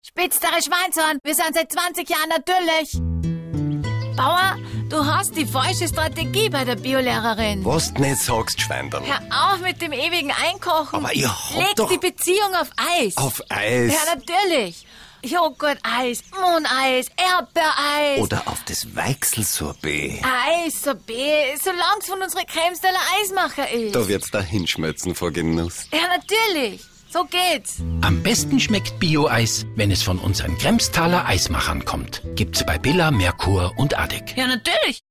Spitztere Schweinshorn, wir sind seit 20 Jahren natürlich. Bauer, du hast die falsche Strategie bei der Biolehrerin. Was du nicht sagst, Schweindern. Hör auf mit dem ewigen Einkochen. Aber ihr habt Leg doch... die Beziehung auf Eis. Auf Eis. Ja, natürlich. Joghurt-Eis, Mohneis, Erdbeereis. Oder auf das Weichselsorbet. Eis, Sorbet, solange es von unseren Cremes de la Eismacher ist. Da wird's da hinschmelzen vor Genuss. Ja, natürlich. So geht's. Am besten schmeckt Bio-Eis, wenn es von unseren Kremstaler Eismachern kommt. Gibt's bei Billa, Merkur und Adek. Ja, natürlich.